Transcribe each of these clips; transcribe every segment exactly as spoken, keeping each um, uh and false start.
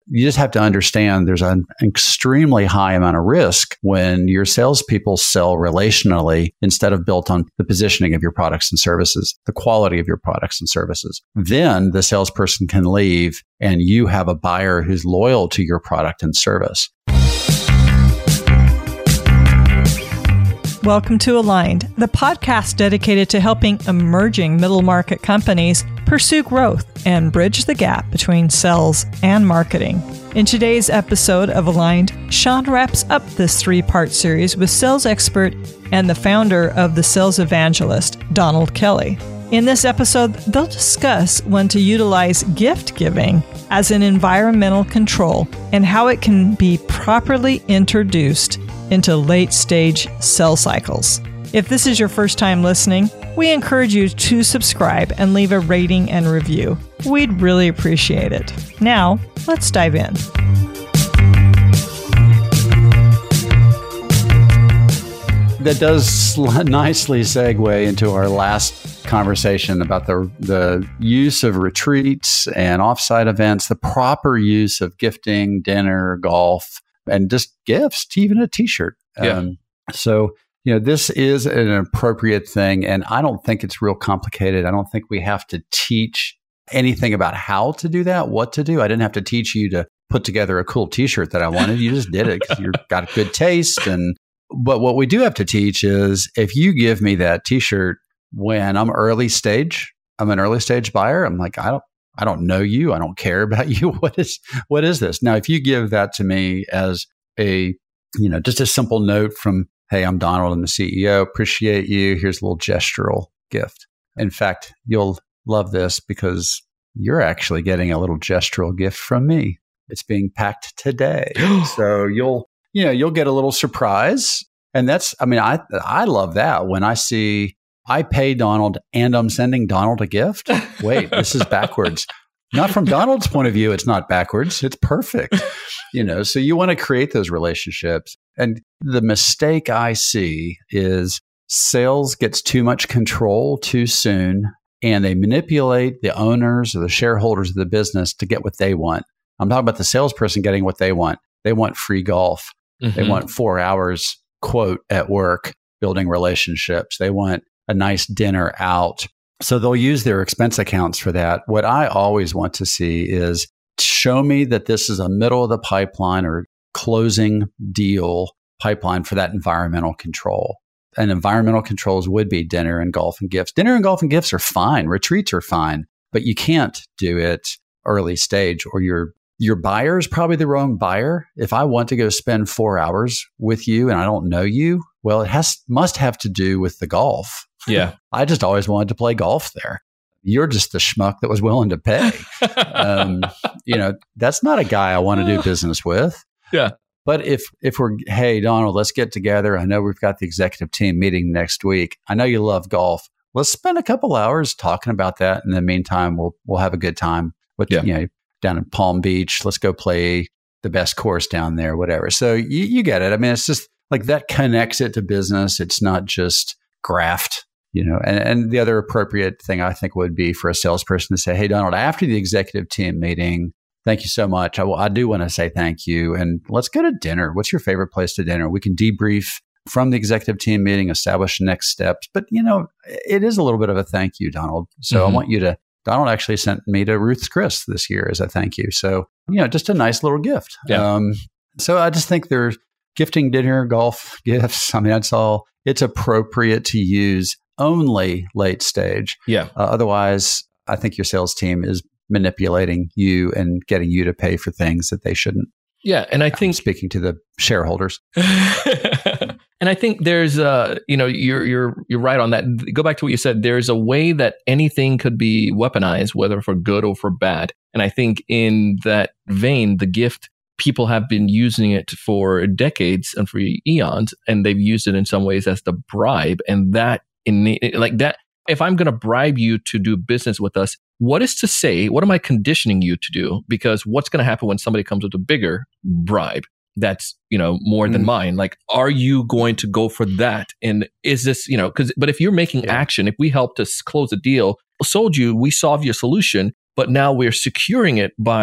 you just have to understand there's an extremely high amount of risk when your salespeople sell relationally instead of built on the positioning of your products and services, the quality of your products and services. Then the salesperson can leave and you have a buyer who's loyal to your product and service. Welcome to Aligned, the podcast dedicated to helping emerging middle market companies pursue growth and bridge the gap between sales and marketing. In today's episode of Aligned, Sean wraps up this three-part series with sales expert and the founder of The Sales Evangelist, Donald Kelly. In this episode, they'll discuss when to utilize gift giving as an environmental control and how it can be properly introduced into late-stage sales cycles. If this is your first time listening, we encourage you to subscribe and leave a rating and review. We'd really appreciate it. Now, let's dive in. That does nicely segue into our last conversation about the the use of retreats and offsite events, the proper use of gifting, dinner, golf, and just gifts, even a t-shirt. Yeah. Um, so, you know, this is an appropriate thing. And I don't think it's real complicated. I don't think we have to teach anything about how to do that, what to do. I didn't have to teach you to put together a cool t-shirt that I wanted. You just did it because you've got good taste. And but what we do have to teach is if you give me that t-shirt when I'm early stage, I'm an early stage buyer. I'm like, I don't, I don't know you. I don't care about you. What is, what is this? Now, if you give that to me as a, you know, just a simple note from, hey, I'm Donald, I'm the C E O, appreciate you. Here's a little gestural gift. In fact, you'll love this because you're actually getting a little gestural gift from me. It's being packed today. So you'll, you know, you'll get a little surprise. And that's, I mean, I, I love that when I see I pay Donald and I'm sending Donald a gift. Wait, this is backwards. Not from Donald's point of view, it's not backwards. It's perfect. You know, so you want to create those relationships. And the mistake I see is sales gets too much control too soon and they manipulate the owners or the shareholders of the business to get what they want. I'm talking about the salesperson getting what they want. They want free golf. Mm-hmm. They want four hours, quote, at work, building relationships. They want a nice dinner out. So they'll use their expense accounts for that. What I always want to see is show me that this is a middle of the pipeline or closing deal pipeline for that environmental control. And environmental controls would be dinner and golf and gifts. Dinner and golf and gifts are fine. Retreats are fine, but you can't do it early stage or your your buyer is probably the wrong buyer. If I want to go spend four hours with you and I don't know you, well, it has must have to do with the golf. Yeah. I just always wanted to play golf there. You're just the schmuck that was willing to pay. um, you know, that's not a guy I want to do business with. Yeah. But if if we're, hey, Donald, let's get together. I know we've got the executive team meeting next week. I know you love golf. Let's spend a couple hours talking about that. In the meantime, we'll we'll have a good time. With, yeah. you know, down in Palm Beach, let's go play the best course down there, whatever. So you, you get it. I mean, it's just like that connects it to business. It's not just graft. You know, and, and the other appropriate thing I think would be for a salesperson to say, hey, Donald, after the executive team meeting, thank you so much. I, I do want to say thank you. And let's go to dinner. What's your favorite place to dinner? We can debrief from the executive team meeting, establish next steps. But, you know, it is a little bit of a thank you, Donald. So mm-hmm. I want you to, Donald actually sent me to Ruth's Chris this year as a thank you. So, you know, just a nice little gift. Yeah. Um, so I just think there's gifting, dinner, golf, gifts. I mean, that's all. It's appropriate to use only late stage. Yeah. Uh, otherwise, I think your sales team is manipulating you and getting you to pay for things that they shouldn't. Yeah, and I I'm think speaking to the shareholders. And I think there's uh, you know, you're you're you're right on that. Go back to what you said. There's a way that anything could be weaponized, whether for good or for bad. And I think in that vein, the gift, people have been using it for decades and for eons, and they've used it in some ways as the bribe, and that. In like that, if I'm going to bribe you to do business with us, what is to say, what am I conditioning you to do? Because what's going to happen when somebody comes with a bigger bribe that's, you know, more mm. than mine? Like, are you going to go for that? And is this, you know, because, but if you're making yeah. action, if we help to close a deal, sold you, we solve your solution, but now we're securing it by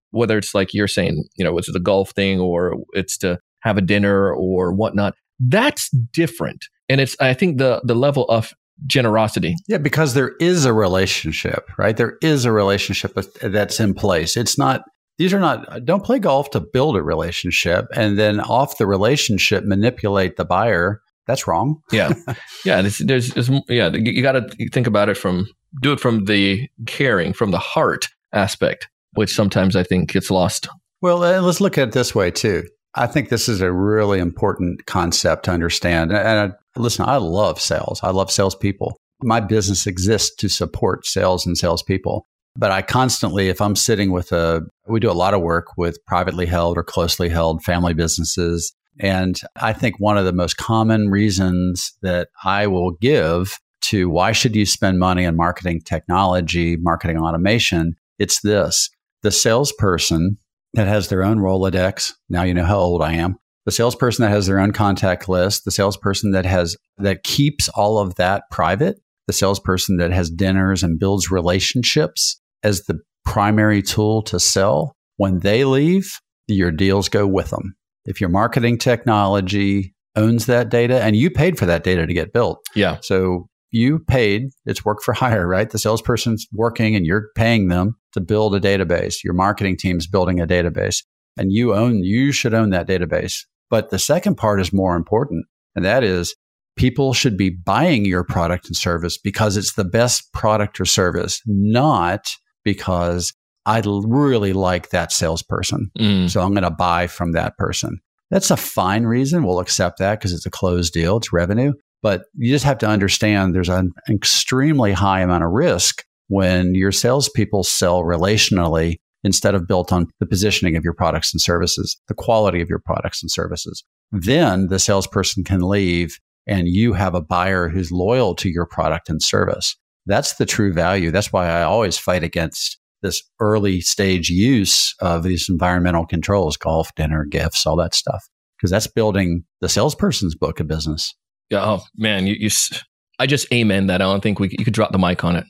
whether it's like you're saying, you know, it's the golf thing or it's to have a dinner or whatnot. That's different. And it's, I think, the the level of generosity. Yeah, because there is a relationship, right? There is a relationship that's in place. It's not, these are not, don't play golf to build a relationship and then off the relationship manipulate the buyer. That's wrong. Yeah. Yeah. There's, there's, there's yeah, you got to think about it from, do it from the caring, from the heart aspect, which sometimes I think gets lost. Well, uh, let's look at it this way too. I think this is a really important concept to understand. And I, listen, I love sales. I love salespeople. My business exists to support sales and salespeople. But I constantly, if I'm sitting with a, we do a lot of work with privately held or closely held family businesses. And I think one of the most common reasons that I will give to why should you spend money on marketing technology, marketing automation, it's this. The salesperson that has their own Rolodex. Now you know how old I am. The salesperson that has their own contact list, the salesperson that has that keeps all of that private, the salesperson that has dinners and builds relationships as the primary tool to sell. When they leave, your deals go with them. If your marketing technology owns that data and you paid for that data to get built. Yeah. So you paid, it's work for hire, right? The salesperson's working and you're paying them to build a database. Your marketing team's building a database and you own, you should own that database. But the second part is more important. And that is people should be buying your product and service because it's the best product or service, not because I really like that salesperson. Mm. So I'm going to buy from that person. That's a fine reason. We'll accept that because it's a closed deal. It's revenue. But you just have to understand there's an extremely high amount of risk when your salespeople sell relationally instead of built on the positioning of your products and services, the quality of your products and services. Then the salesperson can leave and you have a buyer who's loyal to your product and service. That's the true value. That's why I always fight against this early stage use of these environmental controls, golf, dinner, gifts, all that stuff, because that's building the salesperson's book of business. Yeah, oh man, you, you I just amen that. I don't think we you could drop the mic on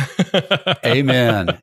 it. Amen.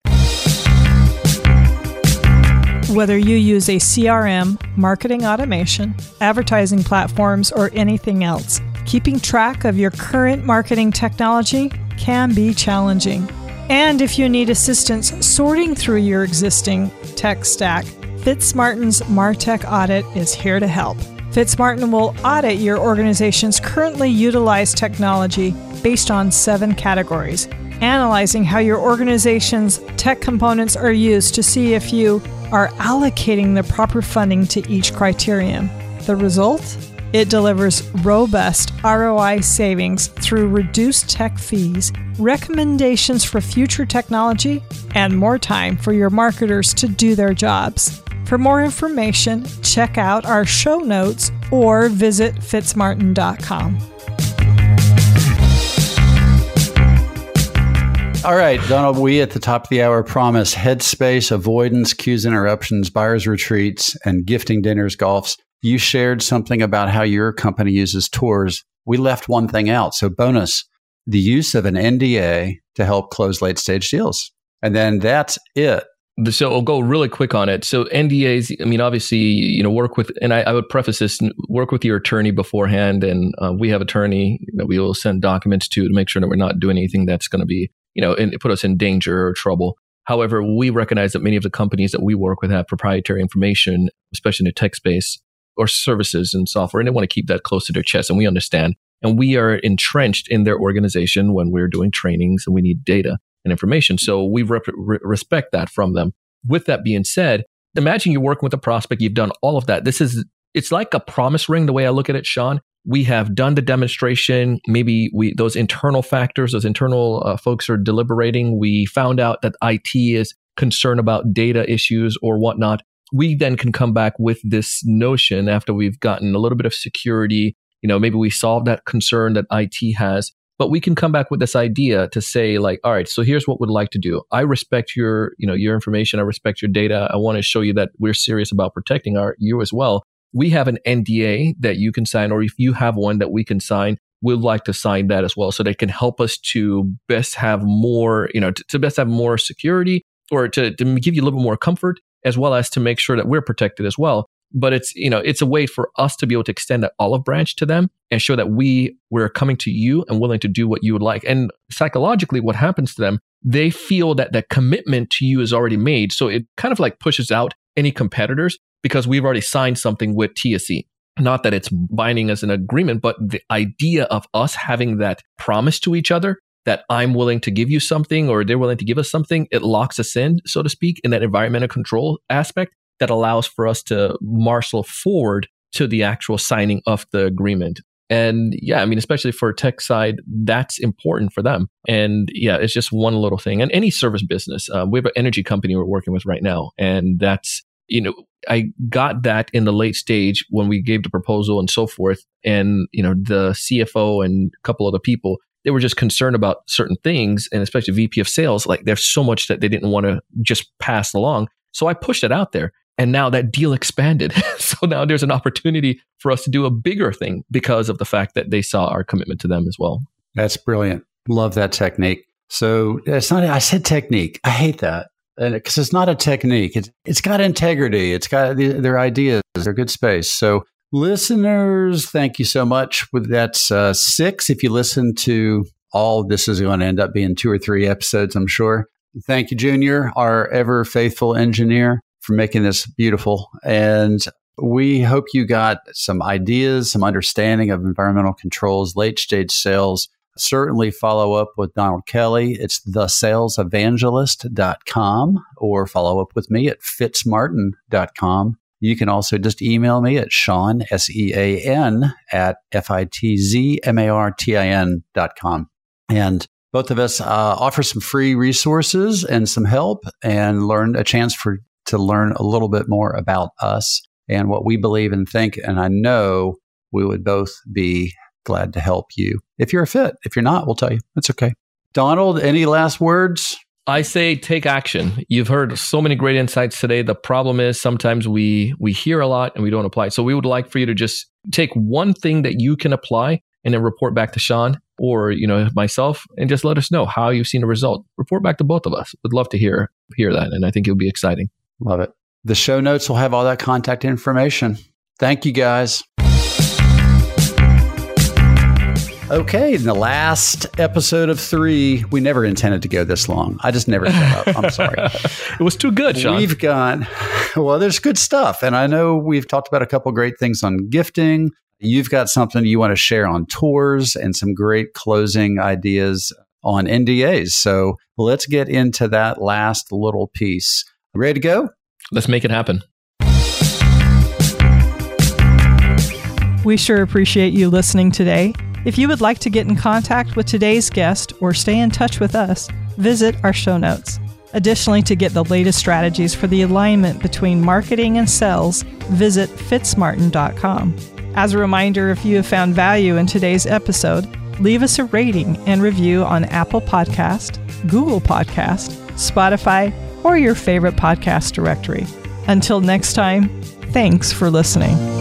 Whether you use a C R M, marketing automation, advertising platforms, or anything else, keeping track of your current marketing technology can be challenging. And if you need assistance sorting through your existing tech stack, Fitzmartin's MarTech Audit is here to help. Fitzmartin will audit your organization's currently utilized technology based on seven categories, analyzing how your organization's tech components are used to see if you are allocating the proper funding to each criterion. The result? It delivers robust R O I savings through reduced tech fees, recommendations for future technology, and more time for your marketers to do their jobs. For more information, check out our show notes or visit fitzmartin dot com. All right, Donald, we at the top of the hour promise headspace, avoidance, cues, interruptions, buyers retreats, and gifting dinners, golfs. You shared something about how your company uses tours. We left one thing out. So bonus, the use of an N D A to help close late stage deals. And then that's it. So I'll go really quick on it. So N D As, I mean, obviously, you know, work with, and I, I would preface this, work with your attorney beforehand. And uh, we have attorney that we will send documents to to make sure that we're not doing anything that's going to be, you know, and put us in danger or trouble. However, we recognize that many of the companies that we work with have proprietary information, especially in the tech space or services and software, and they want to keep that close to their chest. And we understand. And we are entrenched in their organization when we're doing trainings and we need data and information. So we rep- re- respect that from them. With that being said, imagine you're working with a prospect. You've done all of that. This is, it's like a promise ring, the way I look at it, Sean. We have done the demonstration. Maybe we those internal factors, those internal uh, folks are deliberating. We found out that I T is concerned about data issues or whatnot. We then can come back with this notion after we've gotten a little bit of security. You know, maybe we solved that concern that I T has, but we can come back with this idea to say like, all right, so here's what we'd like to do. I respect your, you know, your information. I respect your data. I want to show you that we're serious about protecting our you as well. We have an N D A that you can sign, or if you have one that we can sign, we'd like to sign that as well. So they can help us to best have more, you know, to, to best have more security or to, to give you a little bit more comfort. as well as to make sure that we're protected as well. But it's, you know, it's a way for us to be able to extend that olive branch to them and show that we we're coming to you and willing to do what you would like. And psychologically, what happens to them, they feel that that commitment to you is already made. So it kind of like pushes out any competitors because we've already signed something with T S E. Not that it's binding as an agreement, but the idea of us having that promise to each other that I'm willing to give you something or they're willing to give us something, it locks us in, so to speak, in that environmental control aspect that allows for us to marshal forward to the actual signing of the agreement. And yeah, I mean, especially for a tech side, that's important for them. And yeah, it's just one little thing. And any service business, uh, we have an energy company we're working with right now. And that's, you know, I got that in the late stage when we gave the proposal and so forth. And, you know, the C F O and a couple other people, they were just concerned about certain things. And especially V P of sales, like there's so much that they didn't want to just pass along. So I pushed it out there. And now that deal expanded. So now there's an opportunity for us to do a bigger thing because of the fact that they saw our commitment to them as well. That's brilliant. Love that technique. So it's not, I said technique. I hate that because it's not a technique. It's It's got integrity. It's got their ideas. They're good space. So listeners, thank you so much. That's uh, six. If you listen to all, this is going to end up being two or three episodes, I'm sure. Thank you, Junior, our ever faithful engineer, for making this beautiful. And we hope you got some ideas, some understanding of environmental controls, late stage sales. Certainly follow up with Donald Kelly. It's the sales evangelist dot com or follow up with me at fitzmartin dot com. You can also just email me at Sean, S E A N, at F I T Z M A R T I N dot com. And both of us uh, offer some free resources and some help and learn a chance for to learn a little bit more about us and what we believe and think. And I know we would both be glad to help you. If you're a fit, if you're not, we'll tell you. That's okay. Donald, any last words? I say take action. You've heard so many great insights today. The problem is sometimes we we hear a lot and we don't apply. So we would like for you to just take one thing that you can apply and then report back to Sean or, you know, myself and just let us know how you've seen the result. Report back to both of us. We'd love to hear hear that. And I think it'll be exciting. Love it. The show notes will have all that contact information. Thank you, guys. Okay, in the last episode of three, we never intended to go this long. I just never shut up. I'm sorry. It was too good, Sean. We've gone, well, there's good stuff. And I know we've talked about a couple great things on gifting. You've got something you want to share on tours and some great closing ideas on N D As. So let's get into that last little piece. Ready to go? Let's make it happen. We sure appreciate you listening today. If you would like to get in contact with today's guest or stay in touch with us, visit our show notes. Additionally, to get the latest strategies for the alignment between marketing and sales, visit fitzmartin dot com. As a reminder, if you have found value in today's episode, leave us a rating and review on Apple Podcast, Google Podcast, Spotify, or your favorite podcast directory. Until next time, thanks for listening.